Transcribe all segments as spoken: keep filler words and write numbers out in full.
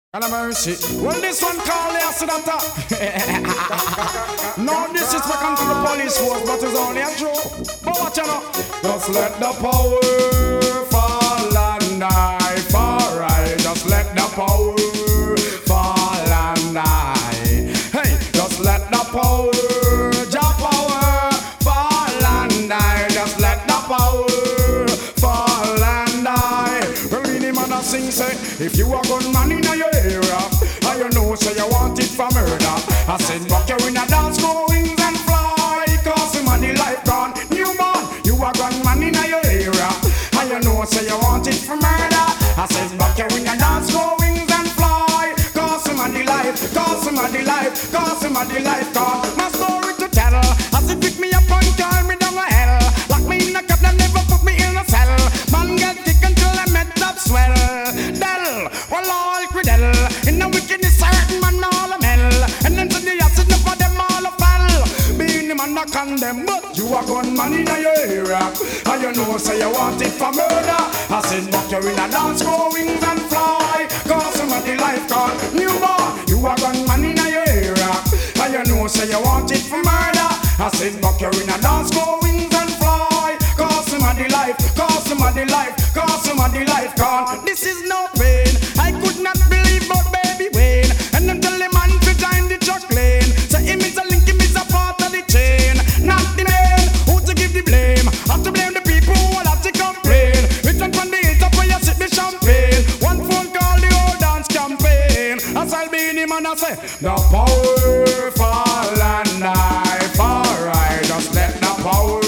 And a mercy. Well, this one called the accident. No disrespect to the police force, but it's only a joke. But watch out. Just let the power fall and die. Alright, just let the power fall and die. Hey, just let the power, Jah power fall and die. Just let the power fall and die. Well, really man a sing say, if you a gunman in your area, and you know say you want it for murder, I said back you in a dance, go wings and fly, cause him a the life gone. Newborn, you a gunman in your area, and you know say you want it for murder, I said back you in a dance, go wings and fly, cause him a the life, cause him a the life, cause him a the life gone. My story to tell, as it pick me up and carry me down a hell, lock me in a cup and never put me in a cell. Man get kick until I met up swell. Del, well all credel, in the wickedness certain man all a mel, and then to the acid for them all a fell. Being the man that condemn, but you a gunman in your area, and you know say you want it for murder. I said back you in a dance, go wings and fly, cause some of the life gone. Newborn, you a gunman in your area, and you know say you want it for murder. I said back you in a dance, go wings and fly, cause some of the life, cause some of the life, cause some of the life gone. This is no pain, I could not believe but baby Wayne, and until the man to join the truck lane, so him is a link, him is a part of the chain, not the man who to give the blame, have to blame the people who will have to complain. Return from the hilltop where you sip the champagne, one phone call the old dance campaign. As I'll be in him and I say, the power fall and die, alright, just let the power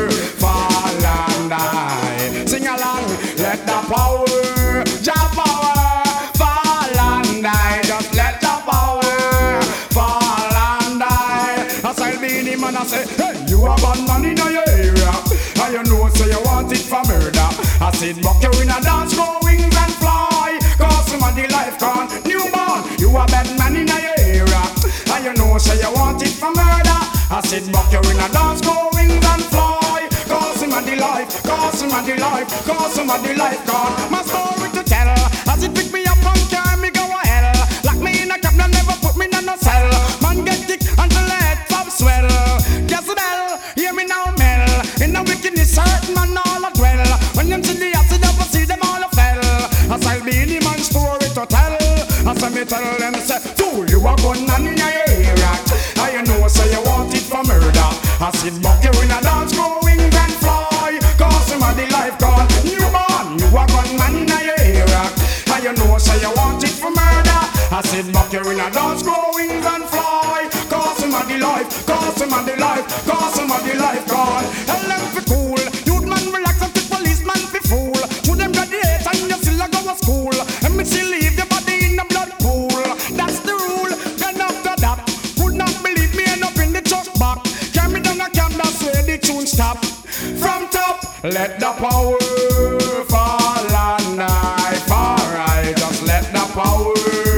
fall and die. Sing along, let the power, Jah power fall and die. Just let the power fall and die. As I'll be in him and I say, hey, you a bad man in your area, and you know say you want it for murder. I said back you in a dance, go wings and fly, cause some of the life gone. Newborn, you a bad man in your area, and you know say you want it for murder. I said back you in a dance, go wings and fly, cause some of the life, cause some of the life, cause some of the life gone. My story to tell, as it pick me up and carry me go a hell, lock me in a cap and never put me in a cell. Man get kick until the head top swell. Jezebel, hear me now mel, in the wickedness certain man all a dwell. When them see the acid up, see them all a fell. As I'll be in the man's story to tell, as I me tell them say, fool, you a gunman in your area, and you know say you want it for murder. I sit back you in a dance, go wings and fly, cause some of the life gone. Newborn, you a gunman in your area, and you know say you want it for murder. I sit back you in a dance, go wings and fly, cause some of the life, cause some of the life, cause some of the life gone. Tell them fi cool, youth man relax and the policeman fi fool. Shoot them graduate and you still a go to school, and me still leave your body in a blood pool. That's the rule, then after that, could not believe me end up in the truck back. Carry me down a camp, that's where the tune stop. From top, let the power fall and die. Alright, just let the power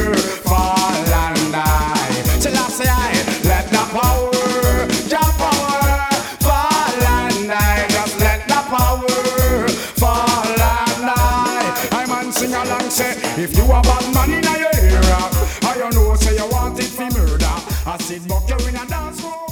fall and die. Till I say I, let the power, Jah power fall and die. Just let the power fall and die. I man sing along say, if you a bad man in your area, I you know say you want it for murder. I sit back you in a dance floor.